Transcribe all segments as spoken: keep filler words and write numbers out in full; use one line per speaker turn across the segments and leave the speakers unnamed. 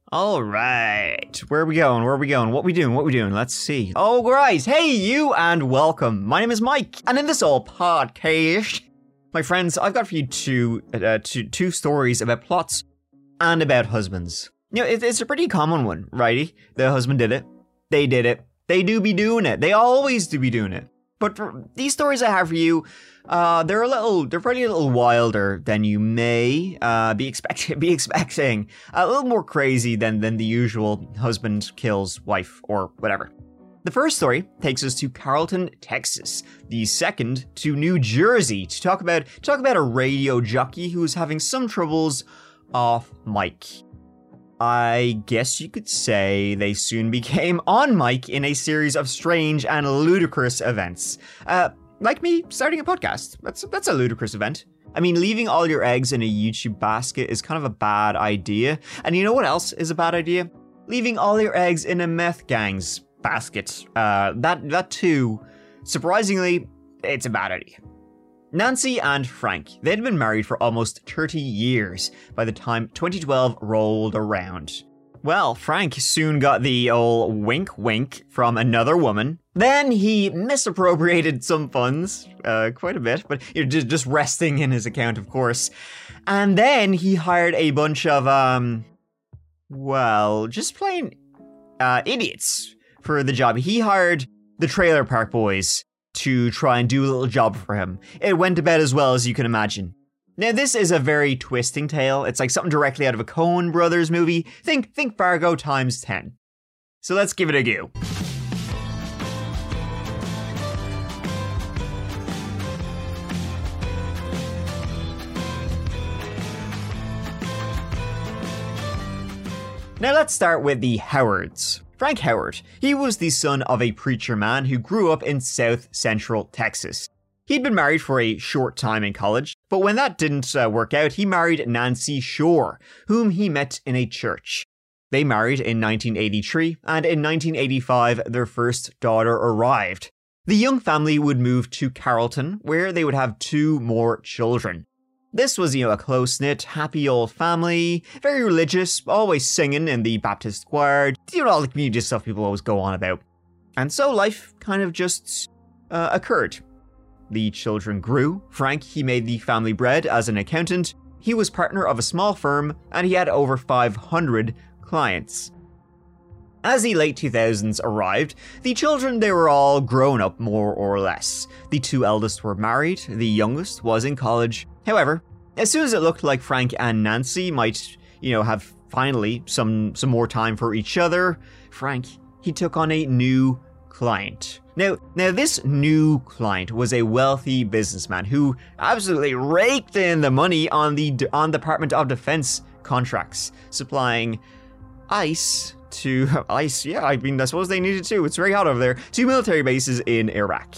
All right. Where are we going? Where are we going? What we doing? What we doing? Let's see. Oh, guys. Hey, you, and welcome. My name is Mike, and in this old podcast, my friends, I've got for you two, uh, two, two stories about plots and about husbands. You know, it, it's a pretty common one, righty? The husband did it. They did it. They do be doing it. They always do be doing it. But for these stories I have for you, uh, they're a little, they're pretty a little wilder than you may uh, be expect be expecting. A little more crazy than than the usual husband kills wife or whatever. The first story takes us to Carrollton, Texas. The second to New Jersey to talk about to talk about a radio jockey who is having some troubles off mic. I guess you could say they soon became on mic in a series of strange and ludicrous events. Uh, like me starting a podcast. That's that's a ludicrous event. I mean, leaving all your eggs in a YouTube basket is kind of a bad idea. And you know what else is a bad idea? Leaving all your eggs in a meth gang's basket. Uh, that, that too, surprisingly, it's a bad idea. Nancy and Frank, they'd been married for almost thirty years by the time twenty twelve rolled around. Well, Frank soon got the old wink wink from another woman. Then he misappropriated some funds, uh, quite a bit, but you know, just, just resting in his account, of course. And then he hired a bunch of, um, well, just plain uh, idiots for the job. He hired the Trailer Park Boys to try and do a little job for him. It went about as well as you can imagine. Now, this is a very twisting tale. It's like something directly out of a Coen Brothers movie. Think, think Fargo times ten. So let's give it a go. Now let's start with the Howards. Frank Howard, he was the son of a preacher man who grew up in South Central Texas. He'd been married for a short time in college, but when that didn't uh, work out, he married Nancy Shore, whom he met in a church. They married in nineteen eighty-three, and in nineteen eighty-five, their first daughter arrived. The young family would move to Carrollton, where they would have two more children. This was, you know, a close-knit, happy old family, very religious, always singing in the Baptist choir, you know, all the community stuff people always go on about. And so life kind of just uh, occurred. The children grew. Frank, he made the family bread as an accountant. He was partner of a small firm, and he had over five hundred clients. As the late two thousands arrived, the children, they were all grown up more or less. The two eldest were married, the youngest was in college. However, as soon as it looked like Frank and Nancy might, you know, have finally some some more time for each other, Frank, he took on a new client. Now, now this new client was a wealthy businessman who absolutely raked in the money on the on Department of Defense contracts, supplying ice to ice. Yeah, I mean, I suppose they needed to. It's very hot over there. To military bases in Iraq.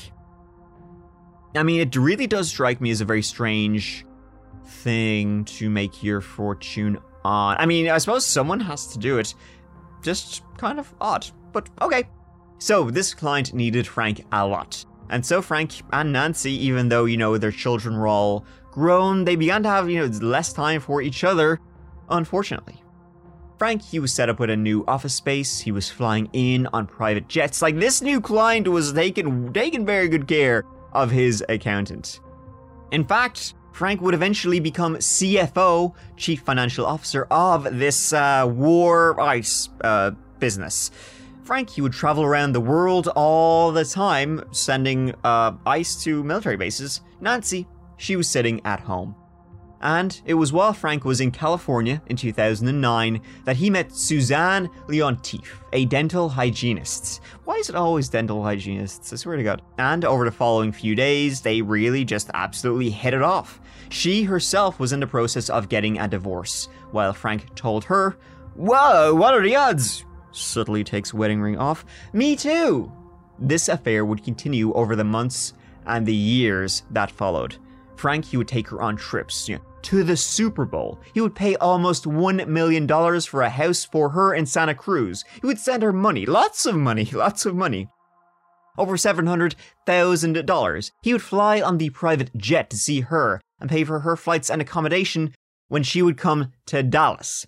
I mean, it really does strike me as a very strange thing to make your fortune on. I mean, I suppose someone has to do it. Just kind of odd, but okay. So this client needed Frank a lot. And so Frank and Nancy, even though, you know, their children were all grown, they began to have, you know, less time for each other, unfortunately. Frank, he was set up with a new office space. He was flying in on private jets. Like, this new client was taking, taking very good care of his accountant. In fact, Frank would eventually become C F O, Chief Financial Officer, of this uh, war ice uh, business. Frank, he would travel around the world all the time, sending uh, ice to military bases. Nancy, she was sitting at home. And it was while Frank was in California in two thousand nine that he met Suzanne Leontief, a dental hygienist. Why is it always dental hygienists? I swear to God. And over the following few days, they really just absolutely hit it off. She herself was in the process of getting a divorce, while Frank told her, "Whoa, what are the odds?" Subtly takes wedding ring off. "Me too." This affair would continue over the months and the years that followed. Frank, he would take her on trips, you know, to the Super Bowl. He would pay almost one million dollars for a house for her in Santa Cruz. He would send her money, lots of money, lots of money. Over seven hundred thousand dollars. He would fly on the private jet to see her and pay for her flights and accommodation when she would come to Dallas.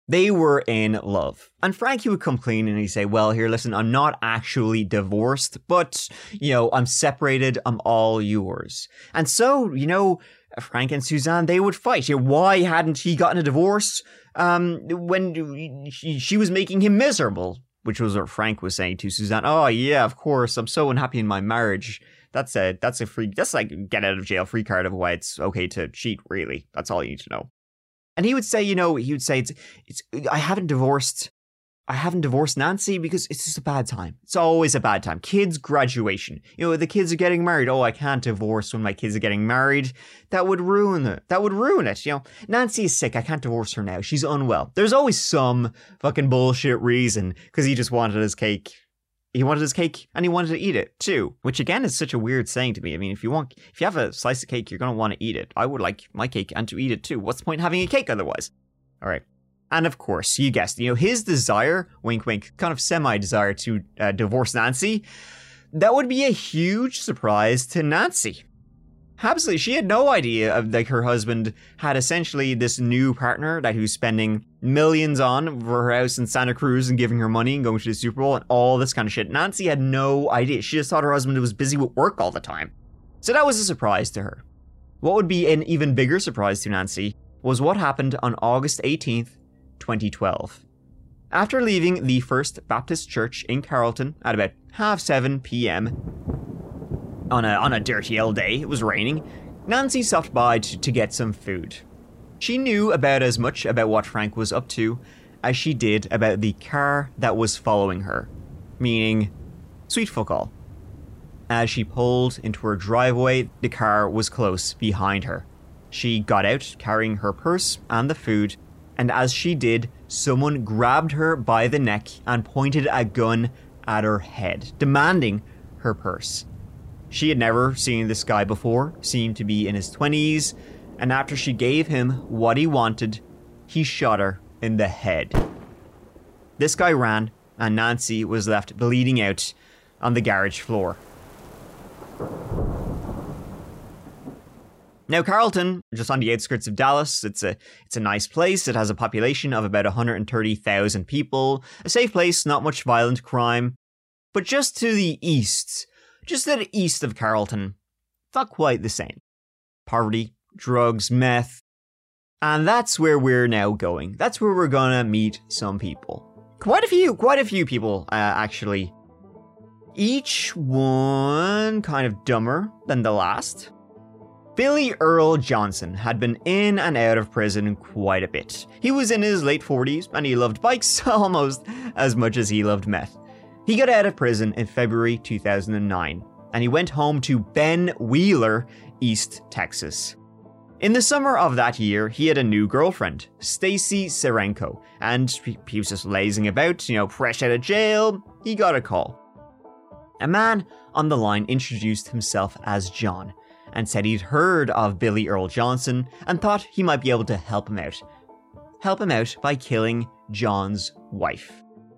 They were in love. And Frankie would come clean and he'd say, well, here, listen, I'm not actually divorced, but, you know, I'm separated. I'm all yours. And so, you know, Frank and Suzanne, they would fight. You know, why hadn't he gotten a divorce um, when she, she was making him miserable? Which was what Frank was saying to Suzanne. Oh, yeah, of course. I'm so unhappy in my marriage. That's a, that's a free, that's like get out of jail free card of why it's okay to cheat, really. That's all you need to know. And he would say, you know, he would say, it's, it's, I haven't divorced, I haven't divorced Nancy because it's just a bad time. It's always a bad time. Kids' graduation. You know, the kids are getting married. Oh, I can't divorce when my kids are getting married. That would ruin it. That would ruin it. You know, Nancy is sick. I can't divorce her now. She's unwell. There's always some fucking bullshit reason because he just wanted his cake. He wanted his cake and he wanted to eat it too, which again is such a weird saying to me. I mean, if you want, if you have a slice of cake, you're going to want to eat it. I would like my cake and to eat it too. What's the point in having a cake otherwise? All right. And of course, you guessed, you know, his desire, wink, wink, kind of semi-desire to uh, divorce Nancy, that would be a huge surprise to Nancy. Absolutely, she had no idea of like her husband had essentially this new partner that he was spending millions on for her house in Santa Cruz and giving her money and going to the Super Bowl and all this kind of shit. Nancy had no idea. She just thought her husband was busy with work all the time. So that was a surprise to her. What would be an even bigger surprise to Nancy was what happened on August eighteenth, twenty twelve. After leaving the First Baptist Church in Carrollton at about half seven p.m., On a, on a dirty old day, it was raining, Nancy stopped by to, to get some food. She knew about as much about what Frank was up to as she did about the car that was following her, meaning sweet fuck all. As she pulled into her driveway, the car was close behind her. She got out carrying her purse and the food, and as she did, someone grabbed her by the neck and pointed a gun at her head, demanding her purse. She had never seen this guy before, seemed to be in his twenties, and after she gave him what he wanted, he shot her in the head. This guy ran, and Nancy was left bleeding out on the garage floor. Now, Carrollton, just on the outskirts of Dallas, it's a it's a nice place. It has a population of about one hundred thirty thousand people. A safe place, not much violent crime. But just to the east, just to the east of Carrollton, not quite the same. Poverty, drugs, meth. And that's where we're now going. That's where we're gonna meet some people. Quite a few, quite a few people, uh, actually. Each one kind of dumber than the last. Billy Earl Johnson had been in and out of prison quite a bit. He was in his late forties and he loved bikes almost as much as he loved meth. He got out of prison in February two thousand nine and he went home to Ben Wheeler, East Texas. In the summer of that year, he had a new girlfriend, Stacy Serenko, and he was just lazing about, you know, fresh out of jail. He got a call. A man on the line introduced himself as John and said he'd heard of Billy Earl Johnson and thought he might be able to help him out. Help him out by killing John's wife.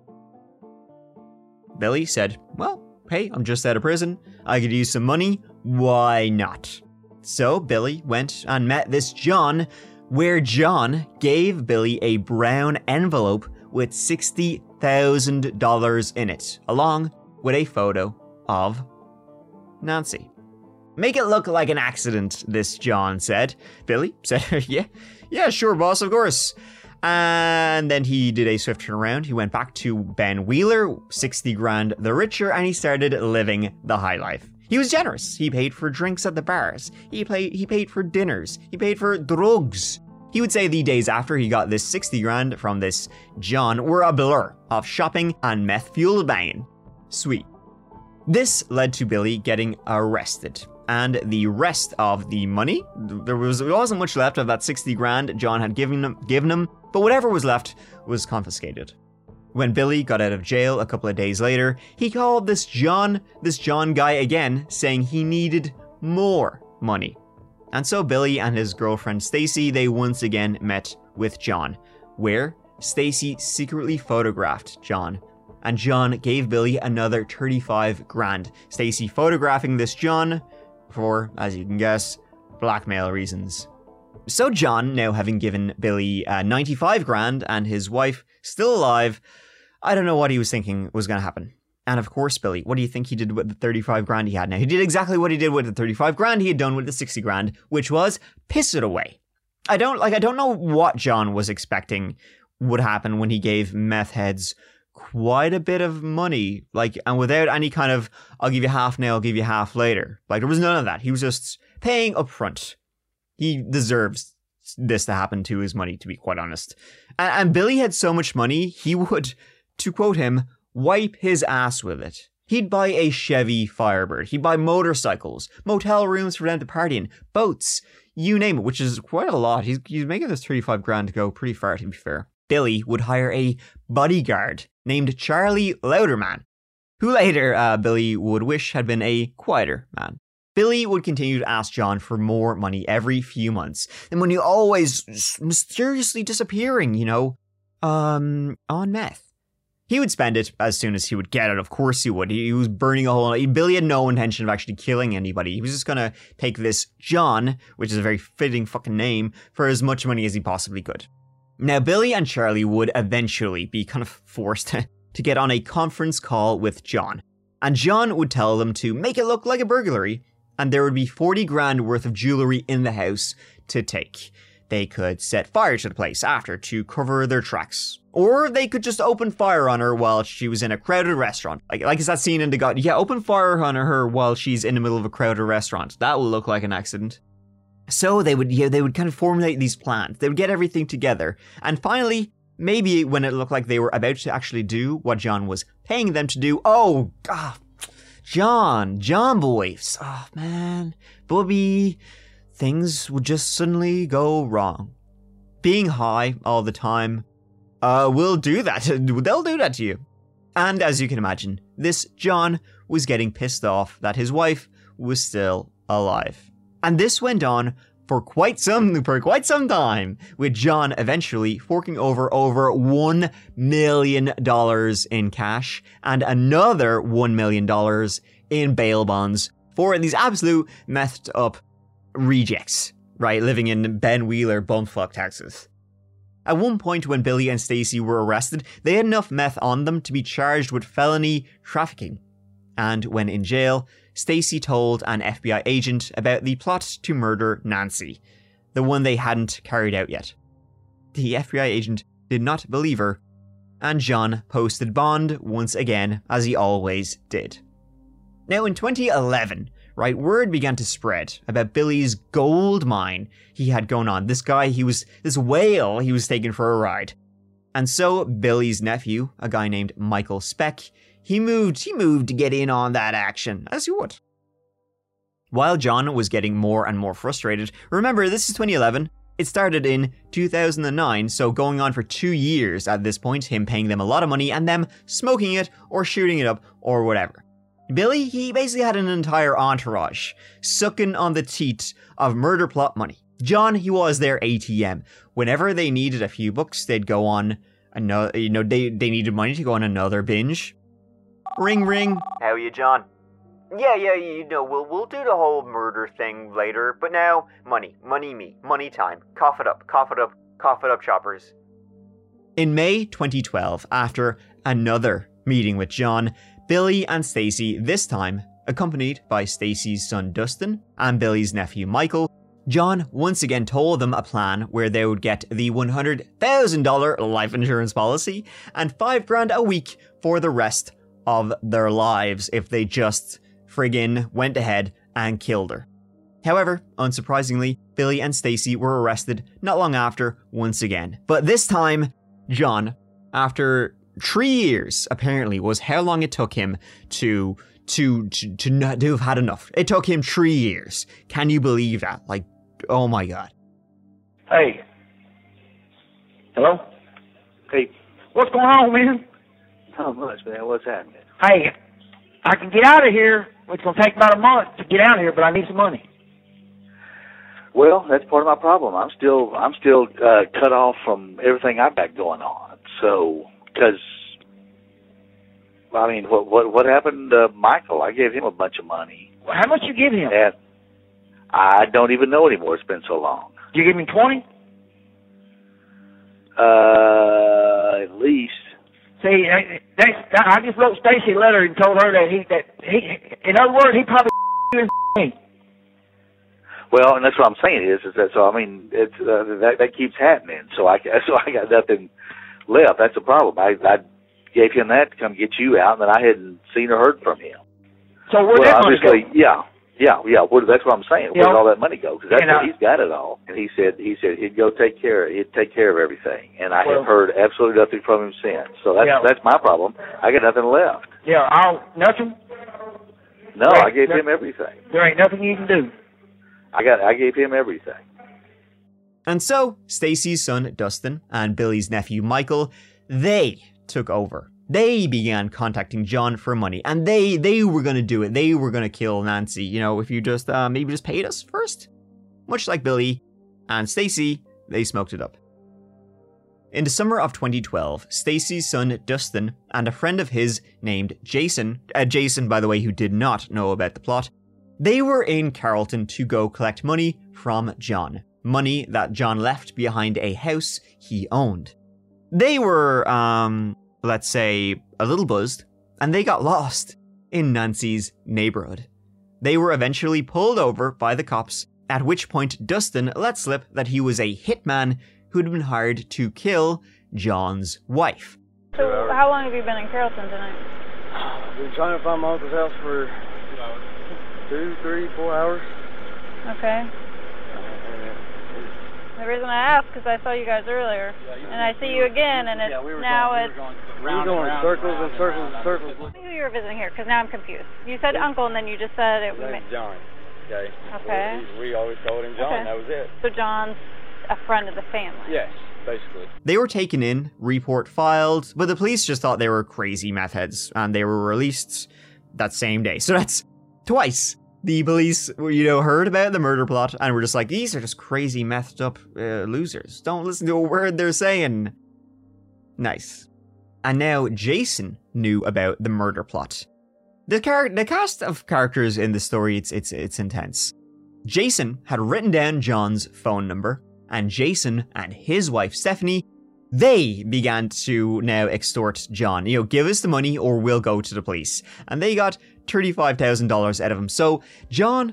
Billy said, well, hey, I'm just out of prison. I could use some money. Why not? So Billy went and met this John, where John gave Billy a brown envelope with sixty thousand dollars in it, along with a photo of Nancy. Make it look like an accident, this John said. Billy said, yeah, yeah, sure, boss, of course. And then he did a swift turnaround. He went back to Ben Wheeler, sixty grand the richer, and he started living the high life. He was generous. He paid for drinks at the bars. He paid, he paid for dinners. He paid for drugs. He would say the days after he got this sixty grand from this John were a blur of shopping and meth-fueled banging. Sweet. This led to Billy getting arrested. And the rest of the money, there, was, there wasn't much left of that sixty grand John had given him, given him, but whatever was left was confiscated. When Billy got out of jail a couple of days later, he called this John, this John guy again, saying he needed more money. And so Billy and his girlfriend Stacy, they once again met with John, where Stacy secretly photographed John. And John gave Billy another thirty-five grand. Stacy photographing this John for, as you can guess, blackmail reasons. So John, now having given Billy uh, ninety-five grand and his wife still alive, I don't know what he was thinking was going to happen. And of course, Billy, what do you think he did with the thirty-five grand he had now? He did exactly what he did with the thirty-five grand he had done with the sixty grand, which was piss it away. I don't like, I don't know what John was expecting would happen when he gave meth heads quite a bit of money, like, and without any kind of, I'll give you half now, I'll give you half later. Like, there was none of that. He was just paying up front. He deserves this to happen to his money, to be quite honest. And, and Billy had so much money, he would, to quote him, wipe his ass with it. He'd buy a Chevy Firebird. He'd buy motorcycles, motel rooms for them to party in, boats, you name it, which is quite a lot. He's, he's making this thirty-five grand to go pretty far, to be fair. Billy would hire a bodyguard named Charlie Louderman, who later uh, Billy would wish had been a quieter man. Billy would continue to ask John for more money every few months, and money always mysteriously disappearing, you know, um, on meth. He would spend it as soon as he would get it. Of course he would. He was burning a hole. Billy had no intention of actually killing anybody. He was just going to take this John, which is a very fitting fucking name, for as much money as he possibly could. Now, Billy and Charlie would eventually be kind of forced to get on a conference call with John. And John would tell them to make it look like a burglary, and there would be forty grand worth of jewelry in the house to take. They could set fire to the place after to cover their tracks. Or they could just open fire on her while she was in a crowded restaurant. Like, like is that scene in The God? Yeah, open fire on her while she's in the middle of a crowded restaurant. That will look like an accident. So they would, yeah, they would kind of formulate these plans. They would get everything together. And finally, maybe when it looked like they were about to actually do what John was paying them to do, oh, God, John, John boys, oh man, Bubby, things would just suddenly go wrong. Being high all the time, uh, will do that. They'll do that to you. And as you can imagine, this John was getting pissed off that his wife was still alive. And this went on for quite some for quite some time, with John eventually forking over over one million dollars in cash and another one million dollars in bail bonds for these absolute methed up rejects, right, living in Ben Wheeler, bumfuck Texas. At one point when Billy and Stacy were arrested, they had enough meth on them to be charged with felony trafficking. And when in jail, Stacy told an F B I agent about the plot to murder Nancy, the one they hadn't carried out yet. The F B I agent did not believe her, and John posted bond once again, as he always did. Now in twenty eleven, right, word began to spread about Billy's gold mine he had going on. This guy, he was, this whale he was taking for a ride. And so Billy's nephew, a guy named Michael Speck, He moved, he moved to get in on that action, as you would. While John was getting more and more frustrated, remember this is twenty eleven, it started in two thousand nine, so going on for two years at this point, him paying them a lot of money and them smoking it or shooting it up or whatever. Billy, he basically had an entire entourage, sucking on the teat of murder plot money. John, he was their A T M. Whenever they needed a few bucks, they'd go on another, you know, they, they needed money to go on another binge. Ring, ring. How are you, John? Yeah, yeah, you know, we'll we'll do the whole murder thing later, but now, money, money me, money time. Cough it up, cough it up, cough it up, choppers. In May twenty twelve, after another meeting with John, Billy and Stacy, this time accompanied by Stacy's son Dustin and Billy's nephew Michael, John once again told them a plan where they would get the one hundred thousand dollars life insurance policy and five grand a week for the rest of their lives if they just friggin' went ahead and killed her. However, unsurprisingly, Billy and Stacy were arrested not long after once again. But this time, John, after three years, apparently, was how long it took him to to to to, not, to have had enough. It took him three years. Can you believe that? Like, oh my god.
Hey. Hello? Hey. What's going on, man?
Not much, man. What's happening?
Hey, I can get out of here. It's going to take about a month to get out of here, but I need some money.
Well, that's part of my problem. I'm still, I'm still uh, cut off from everything I've got going on. So, because, I mean, what what what happened to Michael? I gave him a bunch of money.
Well, how much you give him?
And I don't even know anymore. It's been so long.
Did you give him twenty?
Uh, at least.
See, that's, I just wrote Stacy a letter and told her that he, that he, in other words, he probably me.
Well, and that's what I'm saying is, is that, so I mean, it's, uh, that, that keeps happening. So I, so I got nothing left. That's the problem. I, I gave him that to come get you out, and then I hadn't seen or heard from him.
So where'd
well,
that money
obviously,
go?
yeah. Yeah, yeah. Where, that's what I'm saying. Where
Yeah.
did all that money go? Because that's
And, uh,
where he's got it all. And he said, he said he'd go take care. He'd take care of everything. And I
Well,
have heard absolutely nothing from him since. So that's
Yeah.
that's my problem. I got nothing left.
Yeah, I'll, nothing?
No,
Right.
I gave
That-
him everything.
There ain't nothing you can do.
I got. I gave him everything.
And so, Stacy's son, Dustin, and Billy's nephew, Michael, they took over. They began contacting John for money, and they they were going to do it. They were going to kill Nancy, you know, if you just, uh, maybe just paid us first. Much like Billy and Stacy, they smoked it up. In the summer of twenty twelve, Stacy's son, Dustin, and a friend of his named Jason, uh, Jason, by the way, who did not know about the plot, they were in Carrollton to go collect money from John. Money that John left behind a house he owned. They were, um, let's say, a little buzzed, and they got lost in Nancy's neighborhood. They were eventually pulled over by the cops, at which point Dustin let slip that he was a hitman who'd been hired to kill John's wife.
So how long have you been in Carrollton tonight?
I've been trying to find my uncle's house for two, three, four hours.
Okay. The reason I asked because I saw you guys earlier, and I see you again, and it's
Yeah, we were
now
going,
it's.
we were going, we were going in circles and circles and circles.
Tell me who you were visiting here, because now I'm confused. You said uncle, and then you just said it
His
was.
name's John. Okay.
Okay.
We, we always called him John.
Okay.
That was it.
So John's a friend of the family.
Yes, basically.
They were taken in, report filed, but the police just thought they were crazy meth heads, and they were released that same day. So that's twice. The police, you know, heard about the murder plot and were just like, these are just crazy methed up uh, losers. Don't listen to a word they're saying. Nice. And now Jason knew about the murder plot. The char- the cast of characters in the story, it's it's it's intense. Jason had written down John's phone number, and Jason and his wife Stephanie, they began to now extort John. You know, give us the money or we'll go to the police. And they got thirty-five thousand dollars out of him. So John,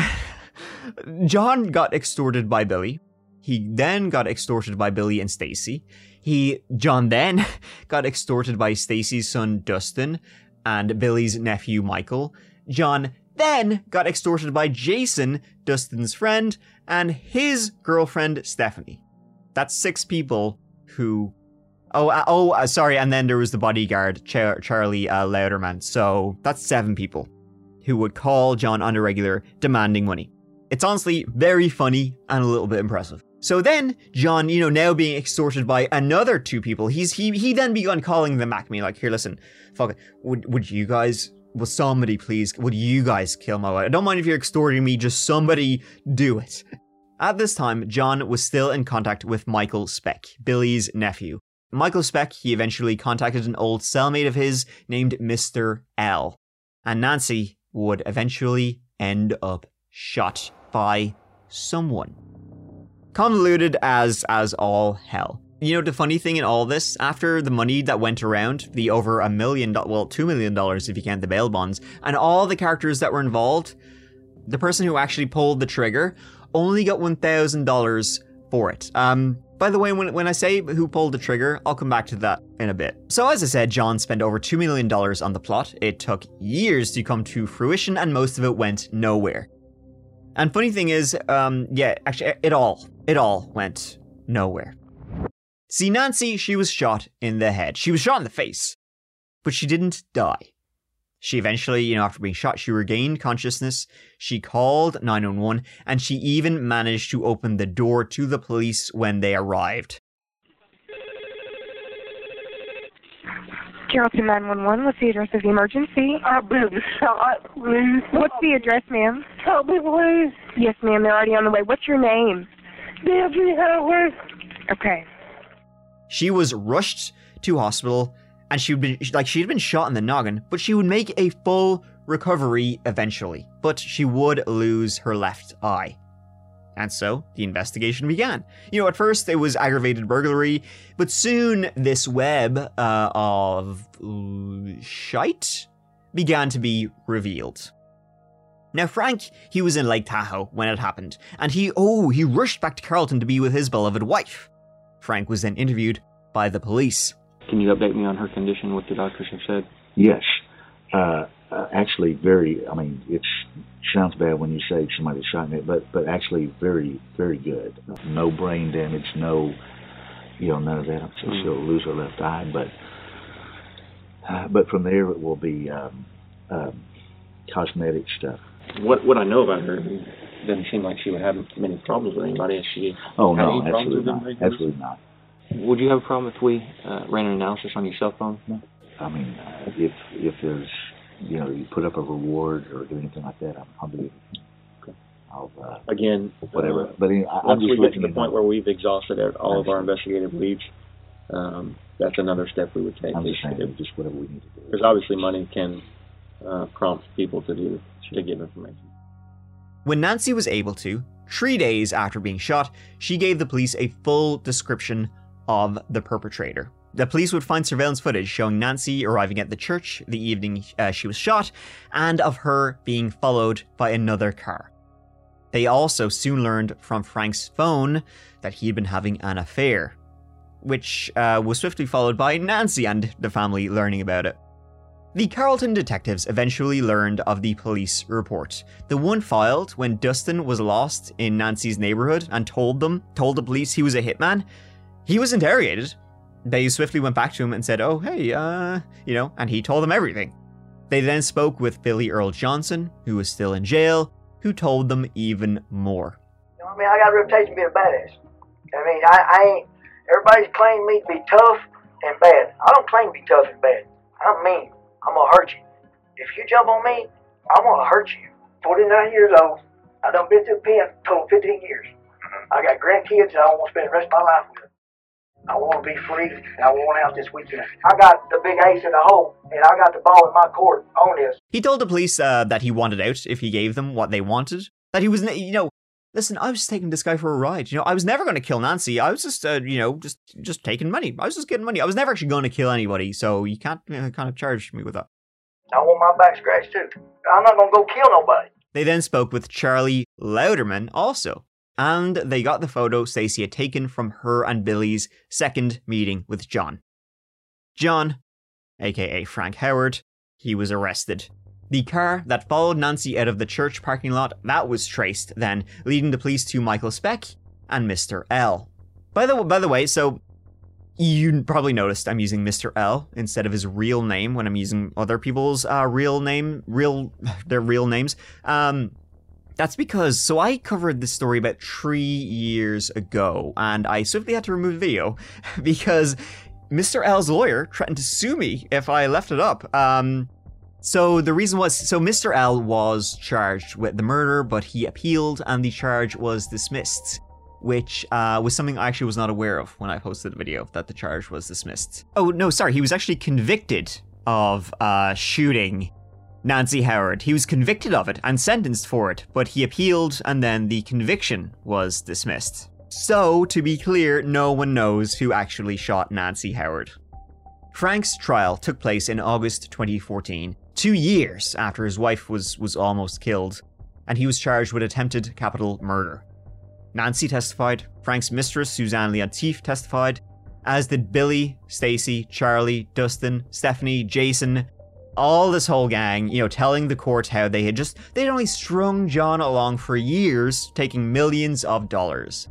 John got extorted by Billy. He then got extorted by Billy and Stacy. He, John then got extorted by Stacy's son Dustin and Billy's nephew Michael. John then got extorted by Jason, Dustin's friend, and his girlfriend Stephanie. That's six people who, oh, uh, oh, uh, sorry, and then there was the bodyguard, Char- Charlie uh, Louderman. So that's seven people who would call John on a regular, demanding money. It's honestly very funny and a little bit impressive. So then John, you know, now being extorted by another two people, he's he he then begun calling them back me like, here, listen, fuck it, would would you guys, will somebody please, would you guys kill my wife? I don't mind if you're extorting me, just somebody do it. At this time, John was still in contact with Michael Speck, Billy's nephew. Michael Speck, he eventually contacted an old cellmate of his named Mister L. And Nancy would eventually end up shot by someone. Convoluted as as all hell. You know, the funny thing in all this, after the money that went around, the over a million, do- well, two million dollars if you count the bail bonds, and all the characters that were involved, the person who actually pulled the trigger only got one thousand dollars for it. Um, by the way, when, when I say who pulled the trigger, I'll come back to that in a bit. So as I said, John spent over two million dollars on the plot. It took years to come to fruition, and most of it went nowhere. And funny thing is, um, yeah, actually, it all, it all went nowhere. See, Nancy, she was shot in the head. She was shot in the face, but she didn't die. She eventually, you know, after being shot, she regained consciousness. She called nine one one, and she even managed to open the door to the police when they arrived.
Carrollton nine one one, what's the address of the emergency?
I've been shot, please.
What's the address, ma'am?
Help me, please.
Yes, ma'am, they're already on the way. What's your name?
Debbie Howard.
Okay.
She was rushed to hospital, and she'd been like she'd been shot in the noggin, but she would make a full recovery eventually. But she would lose her left eye. And so the investigation began. You know, at first it was aggravated burglary, but soon this web uh, of uh, shite began to be revealed. Now Frank, he was in Lake Tahoe when it happened, and he, oh, he rushed back to Carrollton to be with his beloved wife. Frank was then interviewed by the police.
Can you update me on her condition, what the doctors have said?
Yes. Uh, uh, actually very, I mean, it sounds bad when you say somebody shot me, but, but actually very, very good. No brain damage, no, you know, none of that. So mm. she'll lose her left eye, but uh, but from there it will be um, um, cosmetic stuff.
What what I know about her, it doesn't seem like she would have many problems with anybody. Has she
oh,
had
no,
any problems
absolutely
with
not. Absolutely not.
Would you have a problem if we uh, ran an analysis on your cell phone?
No. I mean, uh, if if there's, you know, you put up a reward or do anything like that, I'm, I'll do it. Okay. I'll, uh,
Again,
whatever.
Uh,
but anyway, I,
once
I'm just
we get to the
you
point
know.
where we've exhausted all of our investigative leads, um, that's another step we would take.
I'm just saying, just whatever we need to do.
Because obviously money can uh, prompt people to do to give information.
When Nancy was able to, three days after being shot, she gave the police a full description of the perpetrator. The police would find surveillance footage showing Nancy arriving at the church the evening uh, she was shot, and of her being followed by another car. They also soon learned from Frank's phone that he had been having an affair, which uh, was swiftly followed by Nancy and the family learning about it. The Carrollton detectives eventually learned of the police report, the one filed when Dustin was lost in Nancy's neighborhood and told them, told the police he was a hitman. He was interrogated. They swiftly went back to him and said, oh, hey, uh, you know, and he told them everything. They then spoke with Billy Earl Johnson, who was still in jail, who told them even more.
You know what I mean? I got a reputation of being a badass. I mean, I, I ain't, everybody's claiming me to be tough and bad. I don't claim to be tough and bad. I'm mean. I'm gonna hurt you. If you jump on me, I'm gonna hurt you. forty-nine years old. I done been through pen total fifteen years. I got grandkids that I want to spend the rest of my life with. I want to be free, and I want out this weekend. I got the big ace in the hole, and I got the ball in my court on this.
He told the police uh, that he wanted out if he gave them what they wanted. That he was, you know, listen, I was just taking this guy for a ride. You know, I was never going to kill Nancy. I was just, uh, you know, just just taking money. I was just getting money. I was never actually going to kill anybody, so you can't you know, kind of charge me with that.
I want my back scratched, too. I'm not going to go kill nobody.
They then spoke with Charlie Louderman also, and they got the photo Stacey had taken from her and Billy's second meeting with John. John, aka Frank Howard, he was arrested. The car that followed Nancy out of the church parking lot, that was traced then, leading the police to Michael Speck and Mister L. By the, by the way, so you probably noticed I'm using Mister L instead of his real name when I'm using other people's uh, real name, real, their real names. Um, that's because, so I covered this story about three years ago, and I swiftly had to remove the video because Mister L's lawyer threatened to sue me if I left it up. Um... So the reason was, so Mister L was charged with the murder, but he appealed and the charge was dismissed, which uh, was something I actually was not aware of when I posted the video, that the charge was dismissed. Oh, no, sorry, he was actually convicted of uh, shooting Nancy Howard. He was convicted of it and sentenced for it, but he appealed and then the conviction was dismissed. So, to be clear, no one knows who actually shot Nancy Howard. Frank's trial took place in August twenty fourteen, two years after his wife was, was almost killed, and he was charged with attempted capital murder. Nancy testified, Frank's mistress Suzanne Leontief testified, as did Billy, Stacey, Charlie, Dustin, Stephanie, Jason, all this whole gang, you know, telling the court how they had just, they'd only strung John along for years, taking millions of dollars.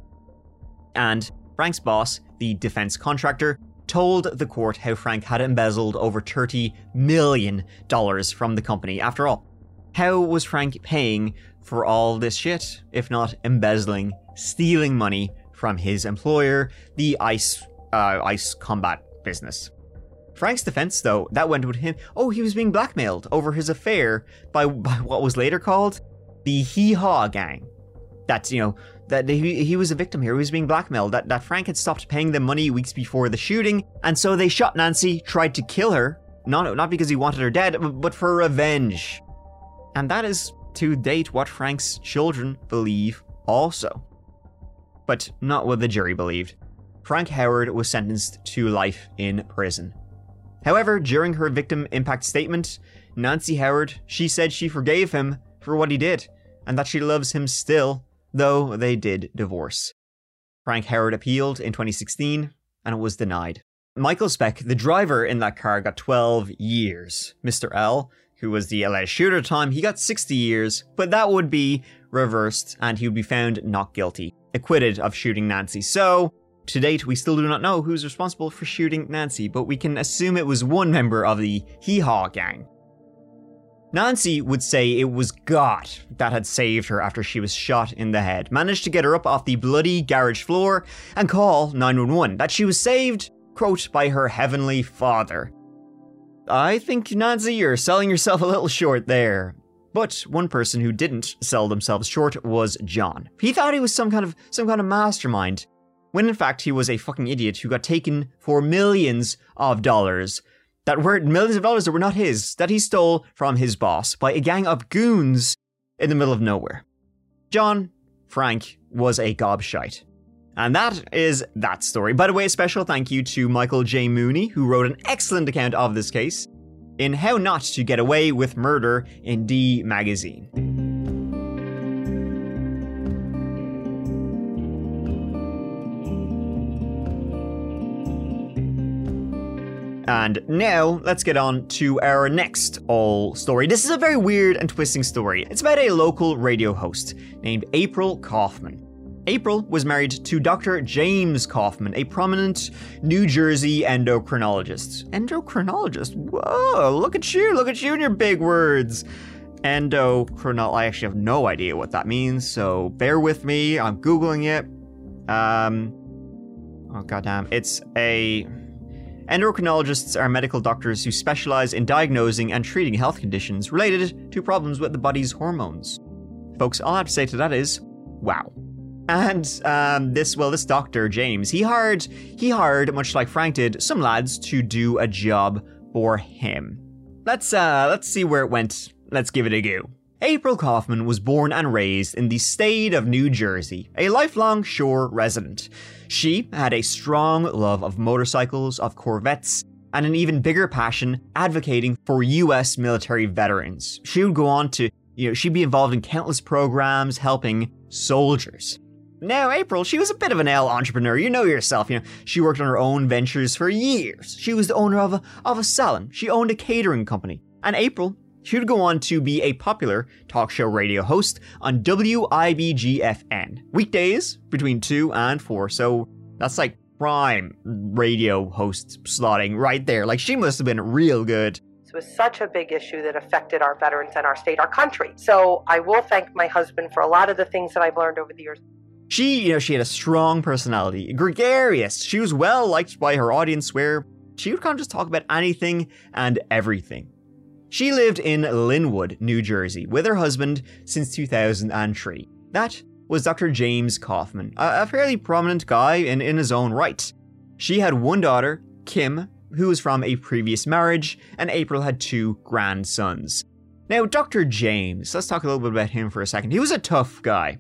And Frank's boss, the defense contractor, told the court how Frank had embezzled over thirty million dollars from the company. After all, how was Frank paying for all this shit, if not embezzling, stealing money from his employer, the ice, uh, ice combat business? Frank's defense, though, that went with him, oh, he was being blackmailed over his affair by, by what was later called the Hee Haw Gang. That's, you know, that he, he was a victim here, he was being blackmailed, that, that Frank had stopped paying them money weeks before the shooting, and so they shot Nancy, tried to kill her, not, not because he wanted her dead, but for revenge. And that is, to date, what Frank's children believe also. but not what the jury believed. Frank Howard was sentenced to life in prison. However, during her victim impact statement, Nancy Howard, she said she forgave him for what he did, and that she loves him still, though they did divorce. Frank Howard appealed in twenty sixteen, and it was denied. Michael Speck, the driver in that car, got twelve years. Mister L, who was the alleged shooter at the time, he got sixty years, but that would be reversed, and he would be found not guilty, acquitted of shooting Nancy. So, to date, we still do not know who's responsible for shooting Nancy, but we can assume it was one member of the Hee Haw gang. Nancy would say it was God that had saved her after she was shot in the head, managed to get her up off the bloody garage floor and call nine one one, that she was saved, quote, by her heavenly father. I think, Nancy, you're selling yourself a little short there. But one person who didn't sell themselves short was John. He thought he was some kind of some kind of mastermind, when in fact he was a fucking idiot who got taken for millions of dollars. That were millions of dollars that were not his, that he stole from his boss by a gang of goons in the middle of nowhere. John Frank was a gobshite. And that is that story. By the way, a special thank you to Michael J. Mooney, who wrote an excellent account of this case in How Not to Get Away with Murder in D Magazine. And now, let's get on to our next all story. This is a very weird and twisting story. It's about a local radio host named April Kaufman. April was married to Doctor James Kaufman, a prominent New Jersey endocrinologist. Endocrinologist? Whoa, look at you, look at you and your big words. Endocrinol, I actually have no idea what that means, so bear with me, I'm Googling it. Um, oh goddamn, it's a... Endocrinologists are medical doctors who specialize in diagnosing and treating health conditions related to problems with the body's hormones. Folks, all I have to say to that is, wow. And um, this, well, this Doctor James, he hired, he hired, much like Frank did, some lads to do a job for him. Let's, uh, let's see where it went. Let's give it a go. April Kaufman was born and raised in the state of New Jersey, a lifelong shore resident. She had a strong love of motorcycles, of Corvettes, and an even bigger passion advocating for U S military veterans. She would go on to, you know, she'd be involved in countless programs helping soldiers. Now, April, she was a bit of an L entrepreneur, you know yourself, you know, she worked on her own ventures for years. She was the owner of a, of a salon, she owned a catering company, and April, she would go on to be a popular talk show radio host on W I B G F N, weekdays between two and four, so that's like prime radio host slotting right there. Like, she must have been real good.
It was such a big issue that affected our veterans and our state, our country. So I will thank my husband for a lot of the things that I've learned over the years.
She, you know, she had a strong personality, gregarious. She was well liked by her audience, where she would kind of just talk about anything and everything. She lived in Linwood, New Jersey, with her husband since two thousand three. That was Doctor James Kaufman, a, a fairly prominent guy in, in his own right. She had one daughter, Kim, who was from a previous marriage, and April had two grandsons. Now, Doctor James, let's talk a little bit about him for a second. He was a tough guy.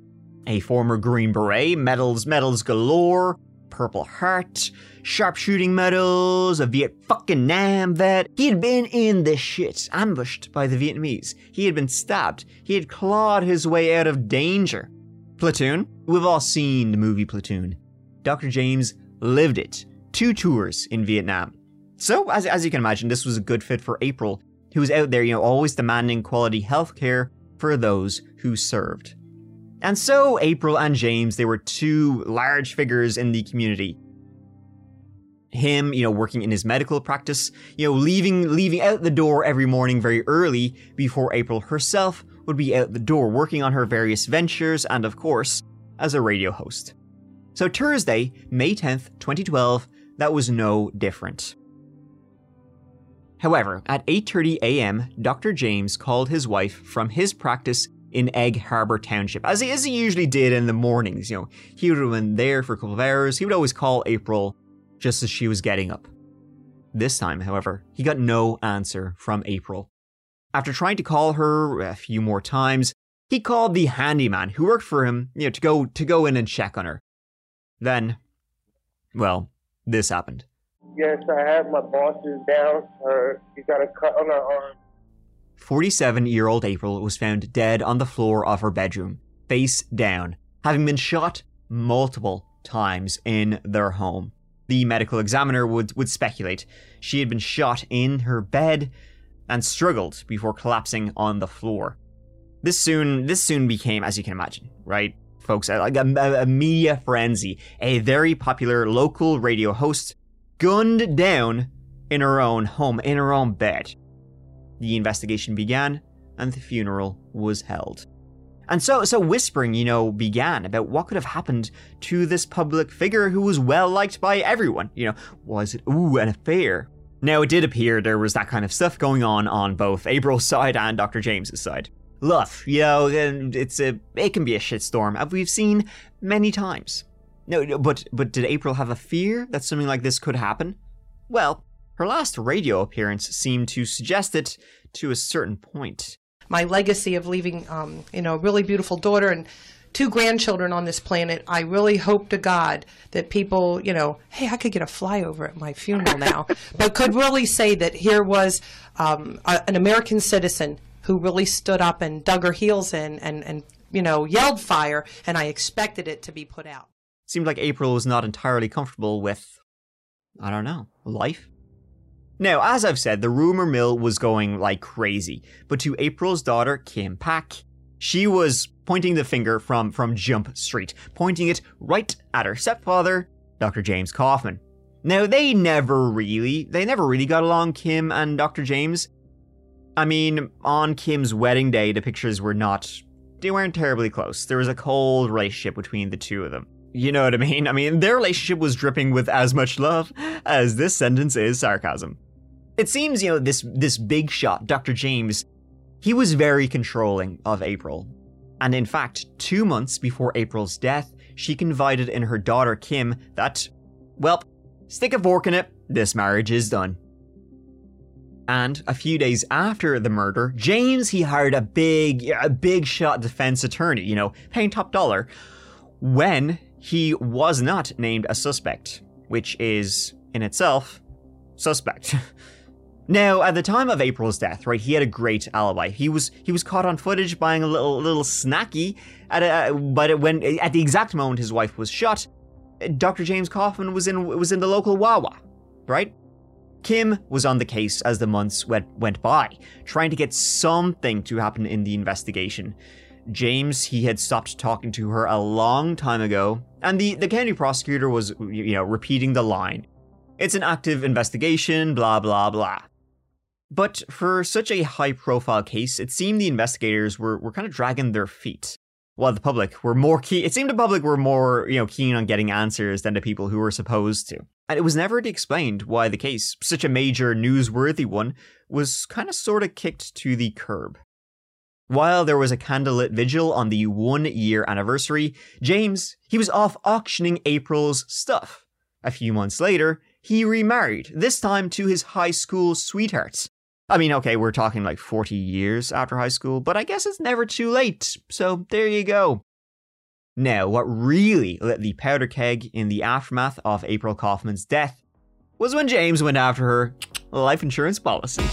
A former Green Beret, medals, medals galore, Purple Heart, sharpshooting medals, a Viet fucking Nam vet. He had been in the shit, ambushed by the Vietnamese. He had been stabbed. He had clawed his way out of danger. Platoon? We've all seen the movie Platoon. Doctor James lived it. Two tours in Vietnam. So, as, as you can imagine, this was a good fit for April, who was out there, you know, always demanding quality healthcare for those who served. And so April and James, they were two large figures in the community. Him, you know, working in his medical practice, you know, leaving leaving out the door every morning very early before April herself would be out the door working on her various ventures and, of course, as a radio host. So Thursday, May tenth, twenty twelve, that was no different. However, at eight thirty a.m., Doctor James called his wife from his practice in Egg Harbor Township, as he, as he usually did in the mornings. You know, he would have been there for a couple of hours. He would always call April just as she was getting up. This time, however, he got no answer from April. After trying to call her a few more times, he called the handyman who worked for him, you know, to go to go in and check on her. Then, well, this happened.
Yes, I have my bosses down. Her, she's got a cut on her arm.
forty-seven-year-old April was found dead on the floor of her bedroom, face down, having been shot multiple times in their home. The medical examiner would, would speculate she had been shot in her bed and struggled before collapsing on the floor. This soon, this soon became, as you can imagine, right, folks, like a, a media frenzy. A very popular local radio host gunned down in her own home, in her own bed. The investigation began, and the funeral was held. And so, so whispering, you know, began about what could have happened to this public figure who was well liked by everyone. You know, was it, ooh, an affair? Now, it did appear there was that kind of stuff going on on both April's side and Doctor James's side. Look, you know, it's a, it can be a shitstorm, as we've seen many times. No, but, but did April have a fear that something like this could happen? Well, her last radio appearance seemed to suggest it to a certain point.
My legacy of leaving, um, you know, a really beautiful daughter and two grandchildren on this planet, I really hope to God that people, you know, hey, I could get a flyover at my funeral now, but could really say that here was um, a, an American citizen who really stood up and dug her heels in and, and, you know, yelled fire, and I expected it to be put out.
Seemed like April was not entirely comfortable with, I don't know, life? Now, as I've said, the rumor mill was going like crazy, but to April's daughter, Kim Pack, she was pointing the finger from, from Jump Street, pointing it right at her stepfather, Doctor James Kaufman. Now, they never really, they never really got along, Kim and Doctor James. I mean, on Kim's wedding day, the pictures were not, they weren't terribly close. There was a cold relationship between the two of them. You know what I mean? I mean, their relationship was dripping with as much love as this sentence is sarcasm. It seems, you know, this this big shot, Doctor James, he was very controlling of April. And in fact, two months before April's death, she confided in her daughter Kim that, well, stick a fork in it, this marriage is done. And a few days after the murder, James, he hired a big, a big shot defense attorney, you know, paying top dollar, when he was not named a suspect, which is, in itself, suspect. Now, at the time of April's death, right, he had a great alibi. He was he was caught on footage buying a little little snacky at a, but when at the exact moment his wife was shot, Doctor James Kaufman was in was in the local Wawa, right? Kim was on the case as the months went went by, trying to get something to happen in the investigation. James, he had stopped talking to her a long time ago, and the, the county prosecutor was, you know, repeating the line. It's an active investigation, blah, blah, blah. But for such a high-profile case, it seemed the investigators were, were kind of dragging their feet, while the public were more keen. It seemed the public were more, you know, keen on getting answers than the people who were supposed to. And it was never explained why the case, such a major, newsworthy one, was kind of sort of kicked to the curb. While there was a candlelit vigil on the one-year anniversary, James, he was off auctioning April's stuff. A few months later, he remarried, this time to his high school sweetheart. I mean, okay, we're talking like forty years after high school, but I guess it's never too late, so there you go. Now, what really lit the powder keg in the aftermath of April Kaufman's death was when James went after her life insurance policy.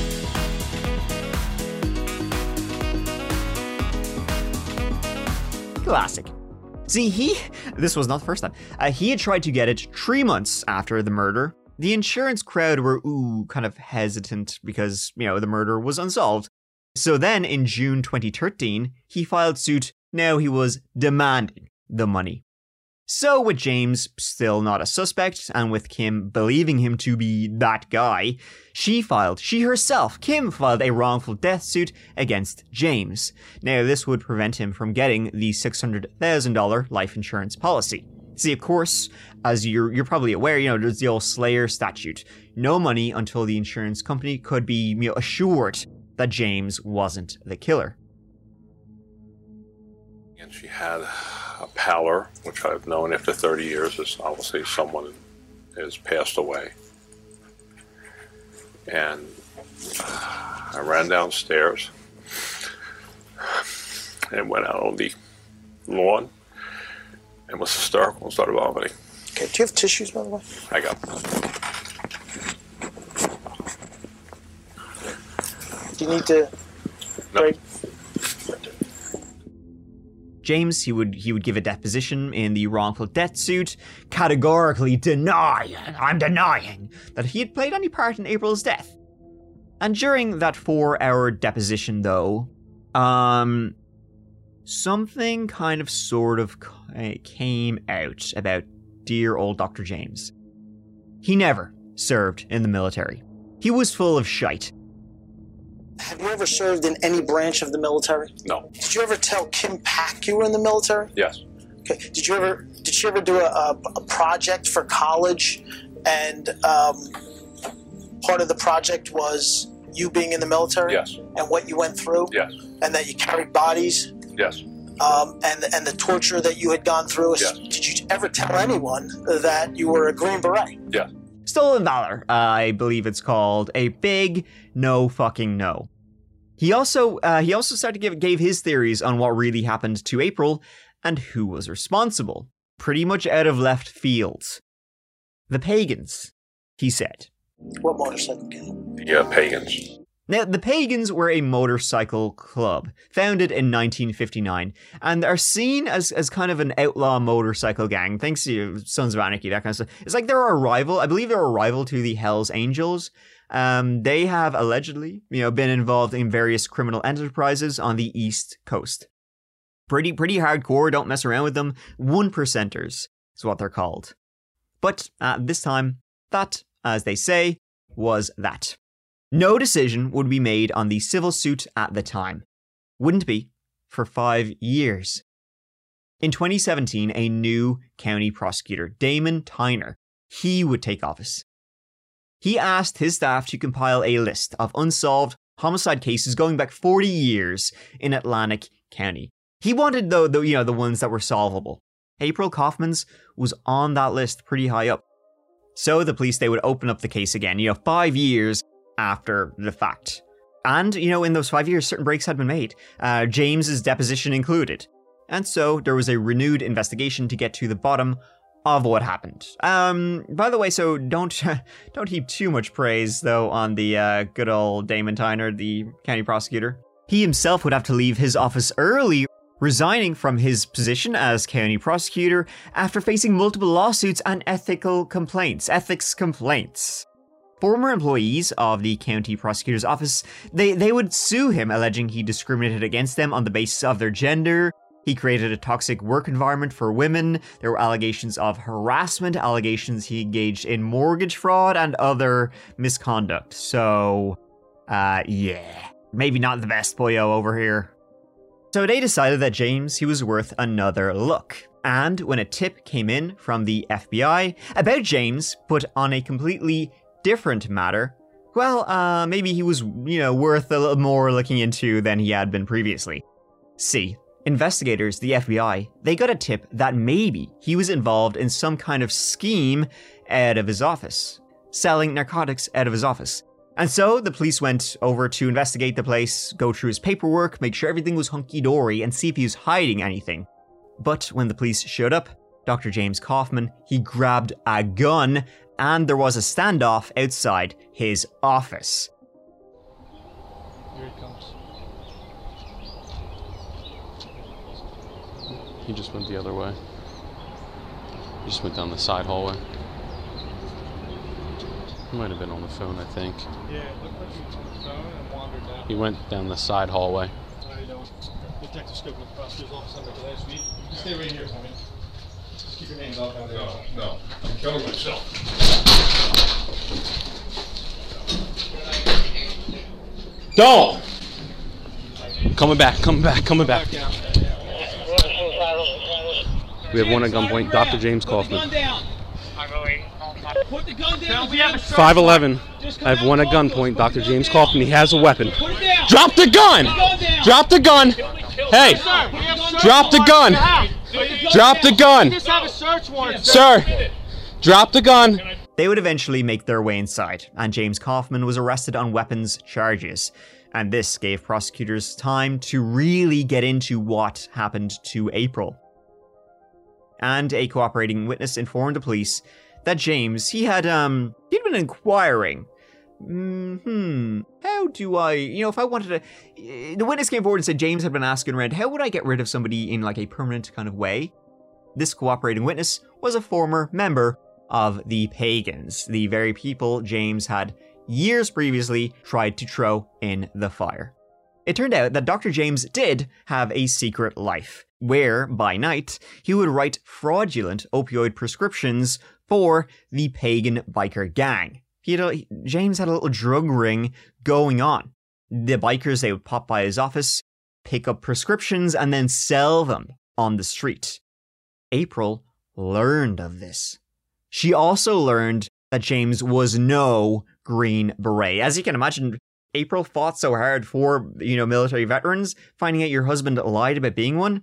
Classic. See, he, this was not the first time, uh, he had tried to get it three months after the murder. The insurance crowd were, ooh, kind of hesitant because, you know, the murder was unsolved. So then, in June twenty thirteen, he filed suit. Now he was demanding the money. So with James still not a suspect, and with Kim believing him to be that guy, she filed, she herself, Kim filed a wrongful death suit against James. Now this would prevent him from getting the six hundred thousand dollars life insurance policy. See, of course, as you're you're probably aware, you know, there's the old Slayer statute. No money until the insurance company could be, you know, assured that James wasn't the killer.
And she had a pallor, which I've known after thirty years is obviously someone has passed away. And I ran downstairs and went out on the lawn and was hysterical and started vomiting.
Okay, do you have tissues, by the way?
I got.
Do you need to break?
James, he would he would give a deposition in the wrongful death suit, categorically denying, I'm denying, that he had played any part in April's death. And during that four-hour deposition, though, um, something kind of sort of came out about dear old Doctor James. He never served in the military. He was full of shite.
Have you ever served in any branch of the military?
No.
Did you ever tell Kim Pack you were in the military?
Yes.
Okay. Did you ever did she ever do a, a, a project for college, and um, part of the project was you being in the military?
Yes.
And what you went through?
Yes.
And that you carried bodies?
Yes.
Um, and and the torture that you had gone through?
Yes.
Did you ever tell anyone that you were a Green Beret?
Yes.
Stolen Valor, uh, I believe it's called. A big no fucking no. He also uh, he also started to give gave his theories on what really happened to April and who was responsible, pretty much out of left field. The Pagans, he said.
What motorcycle gang?
Yeah, Pagans.
Now, the Pagans were a motorcycle club, founded in nineteen fifty-nine, and are seen as, as kind of an outlaw motorcycle gang, thanks to Sons of Anarchy, that kind of stuff. It's like they're a rival, I believe they're a rival to the Hells Angels. Um, they have allegedly, you know, been involved in various criminal enterprises on the East Coast. Pretty, pretty hardcore, don't mess around with them. One percenters is what they're called. But at this time, that, as they say, was that. No decision would be made on the civil suit at the time. Wouldn't be for five years. In twenty seventeen, a new county prosecutor, Damon Tyner, he would take office. He asked his staff to compile a list of unsolved homicide cases going back forty years in Atlantic County. He wanted, though, the, you know, the ones that were solvable. April Kaufman's was on that list pretty high up. So the police, they would open up the case again, you know, five years after the fact. And, you know, in those five years, certain breaks had been made, uh, James's deposition included. And so there was a renewed investigation to get to the bottom of what happened. Um, by the way, so don't don't heap too much praise, though, on the uh, good old Damon Tyner, the county prosecutor. He himself would have to leave his office early, resigning from his position as county prosecutor after facing multiple lawsuits and ethical complaints, ethics complaints. Former employees of the county prosecutor's office, they, they would sue him, alleging he discriminated against them on the basis of their gender. He created a toxic work environment for women. There were allegations of harassment, allegations he engaged in mortgage fraud and other misconduct. So, uh, yeah, maybe not the best boyo over here. So they decided that James, he was worth another look. And when a tip came in from the F B I about James, but on a completely different matter, well, uh, maybe he was, you know, worth a little more looking into than he had been previously. See, investigators, the F B I, they got a tip that maybe he was involved in some kind of scheme out of his office, selling narcotics out of his office. And so the police went over to investigate the place, go through his paperwork, make sure everything was hunky-dory, and see if he was hiding anything. But when the police showed up, Doctor James Kaufman, he grabbed a gun, and there was a standoff outside his office.
Here he comes. He just went the other way. He just went down the side hallway. He might have been on the phone, I think.
Yeah, it looked like he was on the phone and wandered down.
He went down the side hallway.
How you doing? Detective Scope with the prosecutor's office under the last week. You stay right here, Tommy. Just keep your hands off out there.
No, no. I'm killing myself.
Don't! Coming back, coming back, coming back. We have one at gunpoint, Doctor James Kaufman.
Put the gun down.
five eleven. I have one at gunpoint, Doctor James Kaufman. He has a weapon. Drop the gun! Drop the gun! Hey! Drop the gun! Drop the gun! Sir! Drop the gun!
They would eventually make their way inside, and James Kaufman was arrested on weapons charges. And this gave prosecutors time to really get into what happened to April. and a cooperating witness informed the police that James, he had, um, he'd been inquiring. Hmm, how do I, you know, if I wanted to, the witness came forward and said James had been asking around, how would I get rid of somebody in like a permanent kind of way? This cooperating witness was a former member of the Pagans, the very people James had years previously tried to throw in the fire. It turned out that Doctor James did have a secret life, where, by night, he would write fraudulent opioid prescriptions for the pagan biker gang. He had a, James had a little drug ring going on. The bikers, they would pop by his office, pick up prescriptions, and then sell them on the street. April learned of this. She also learned that James was no Green Beret. As you can imagine, April fought so hard for, you know, military veterans. Finding out your husband lied about being one,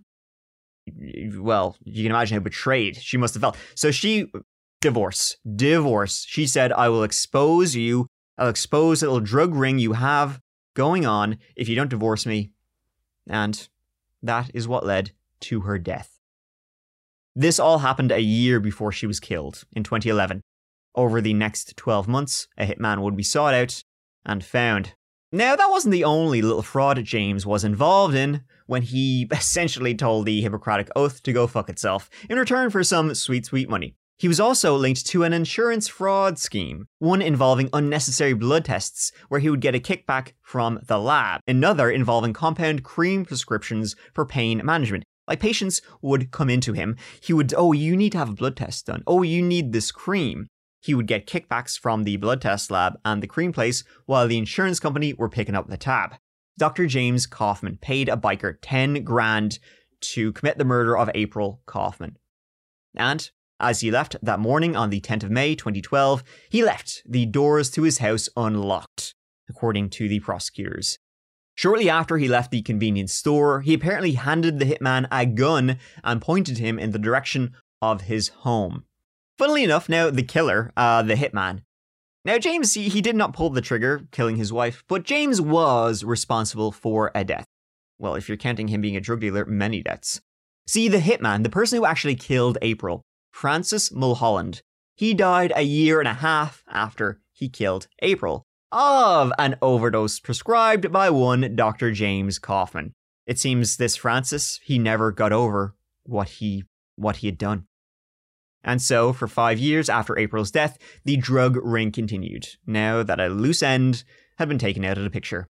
well, you can imagine how betrayed she must have felt. So she, divorce, divorce. She said, I will expose you. I'll expose the little drug ring you have going on if you don't divorce me. And that is what led to her death. This all happened a year before she was killed, in twenty eleven. Over the next twelve months, a hitman would be sought out and found. Now, that wasn't the only little fraud James was involved in when he essentially told the Hippocratic Oath to go fuck itself in return for some sweet, sweet money. He was also linked to an insurance fraud scheme, one involving unnecessary blood tests where he would get a kickback from the lab, another involving compound cream prescriptions for pain management. Like, patients would come into him, he would, oh, you need to have a blood test done. Oh, you need this cream. He would get kickbacks from the blood test lab and the cream place while the insurance company were picking up the tab. Doctor James Kaufman paid a biker ten grand to commit the murder of April Kaufman. And as he left that morning on the tenth of May twenty twelve, he left the doors to his house unlocked, according to the prosecutors. Shortly after he left the convenience store, he apparently handed the hitman a gun and pointed him in the direction of his home. Funnily enough, now the killer, uh, the hitman. Now James, he, he did not pull the trigger, killing his wife, but James was responsible for a death. Well, if you're counting him being a drug dealer, many deaths. See, the hitman, the person who actually killed April, Francis Mulholland, he died a year and a half after he killed April, of an overdose prescribed by one Doctor James Kaufman. It seems this Francis, he never got over what he, what he had done. And so, for five years after April's death, the drug ring continued, now that a loose end had been taken out of the picture.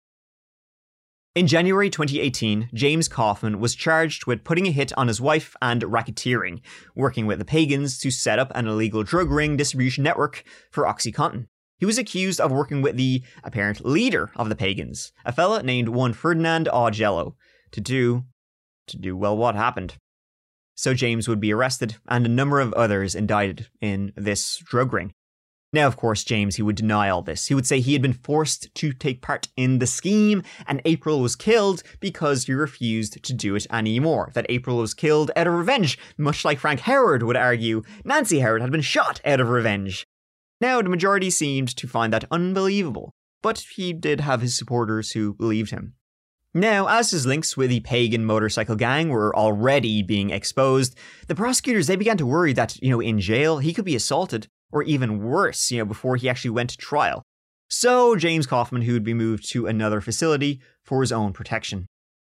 In January twenty eighteen, James Kaufman was charged with putting a hit on his wife and racketeering, working with the Pagans to set up an illegal drug ring distribution network for OxyContin. He was accused of working with the apparent leader of the Pagans, a fella named one Ferdinand Augello, to do, to do, well, what happened? So James would be arrested, and a number of others indicted in this drug ring. Now, of course, James, he would deny all this. He would say he had been forced to take part in the scheme, and April was killed because he refused to do it anymore. That April was killed out of revenge, much like Frank Howard would argue Nancy Howard had been shot out of revenge. Now, the majority seemed to find that unbelievable, but he did have his supporters who believed him. Now, as his links with the pagan motorcycle gang were already being exposed, the prosecutors, they began to worry that, you know, in jail, he could be assaulted, or even worse, you know, before he actually went to trial. So, James Kaufman, who would be moved to another facility for his own protection.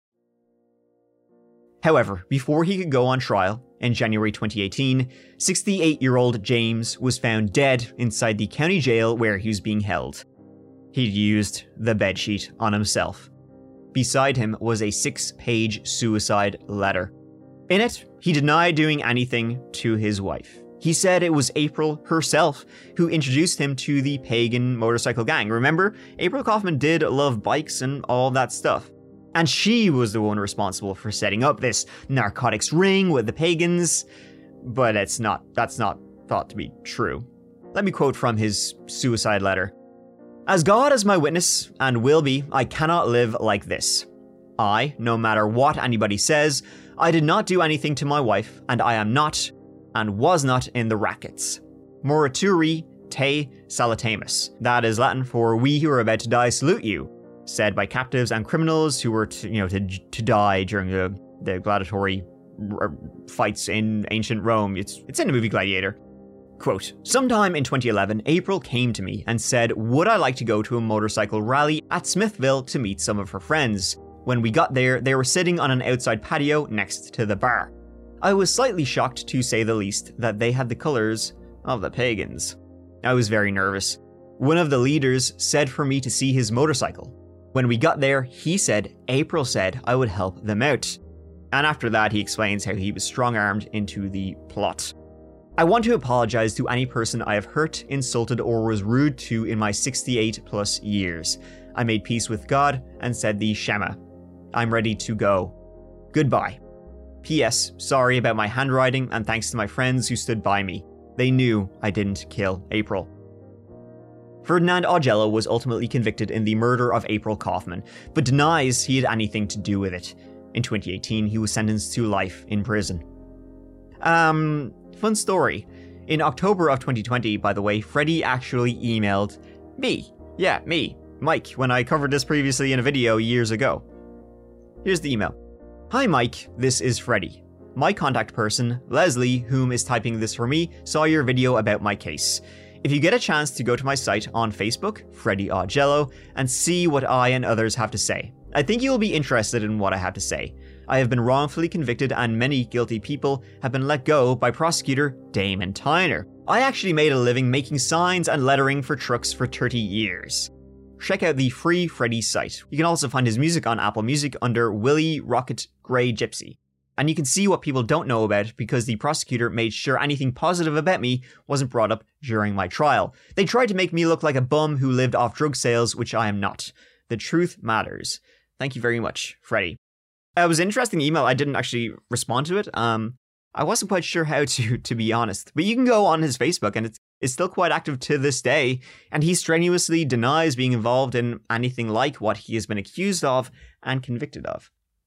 However, before he could go on trial, in January twenty eighteen, sixty-eight-year-old James was found dead inside the county jail where he was being held. He'd used the bedsheet on himself. Beside him was a six-page suicide letter. In it, he denied doing anything to his wife. He said it was April herself who introduced him to the pagan motorcycle gang. Remember, April Kaufman did love bikes and all that stuff. And she was the one responsible for setting up this narcotics ring with the pagans. But it's not, that's not thought to be true. Let me quote from his suicide letter. As God is my witness, and will be, I cannot live like this. I, no matter what anybody says, I did not do anything to my wife, and I am not, and was not in the rackets. Morituri te salutamus. That is Latin for we who are about to die salute you, said by captives and criminals who were to, you know, to, to die during the, the gladiatory r- fights in ancient Rome. It's, it's in the movie Gladiator. Quote, sometime in twenty eleven, April came to me and said, would I like to go to a motorcycle rally at Smithville to meet some of her friends? When we got there, they were sitting on an outside patio next to the bar. I was slightly shocked, to say the least, that they had the colors of the pagans. I was very nervous. One of the leaders said for me to see his motorcycle. When we got there, he said April said I would help them out. And after that, he explains how he was strong-armed into the plot. I want to apologize to any person I have hurt, insulted, or was rude to in my sixty-eight plus years. I made peace with God and said the Shema. I'm ready to go. Goodbye. P S. Sorry about my handwriting, and thanks to my friends who stood by me. They knew I didn't kill April. Ferdinand Augello was ultimately convicted in the murder of April Kaufman, but denies he had anything to do with it. In twenty eighteen, he was sentenced to life in prison. Um, fun story. In October of twenty twenty, by the way, Freddie actually emailed me. Yeah, me, Mike, when I covered this previously in a video years ago. Here's the email. Hi Mike, this is Freddie. My contact person, Leslie, whom is typing this for me, saw your video about my case. If you get a chance to go to my site on Facebook, Freddie Augello, and see what I and others have to say. I think you will be interested in what I have to say. I have been wrongfully convicted and many guilty people have been let go by prosecutor Damon Tyner. I actually made a living making signs and lettering for trucks for thirty years. Check out the free Freddie site. You can also find his music on Apple Music under Willie Rocket Grey Gypsy. And you can see what people don't know about because the prosecutor made sure anything positive about me wasn't brought up during my trial. They tried to make me look like a bum who lived off drug sales, which I am not. The truth matters. Thank you very much, Freddie. It was an interesting email. I didn't actually respond to it. Um, I wasn't quite sure how to, to be honest. But you can go on his Facebook and it's, it's still quite active to this day. And he strenuously denies being involved in anything like what he has been accused of and convicted of.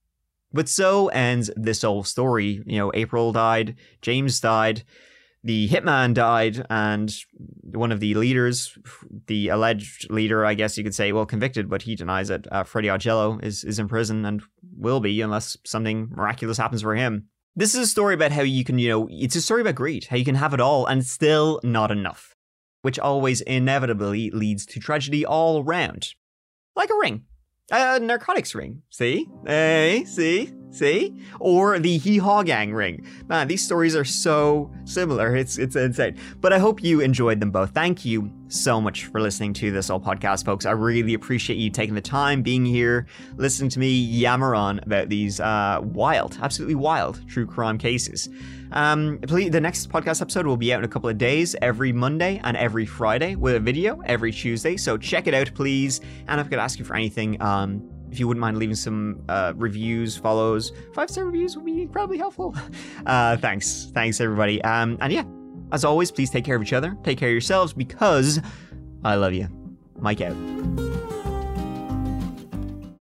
But so ends this whole story. You know, April died, James died, the hitman died, and one of the leaders, the alleged leader, I guess you could say, well, convicted, but he denies it. Uh, Freddie Augello is, is in prison and will be unless something miraculous happens for him. This is a story about how you can, you know, it's a story about greed, how you can have it all and still not enough, which always inevitably leads to tragedy all around. Like a ring. A narcotics ring. See? Hey, see? See? Or the Hee Haw Gang ring. Man, these stories are so similar. It's it's insane. But I hope you enjoyed them both. Thank you so much for listening to this whole podcast, folks. I really appreciate you taking the time, being here, listening to me yammer on about these uh, wild, absolutely wild true crime cases. Um, please, the next podcast episode will be out in a couple of days, every Monday and every Friday, with a video every Tuesday. So check it out, please. And if I could ask you for anything, um, if you wouldn't mind leaving some uh, reviews, follows, five-star reviews would be probably helpful. Uh, thanks. Thanks, everybody. Um, and yeah, as always, please take care of each other. Take care of yourselves because I love you. Mike out.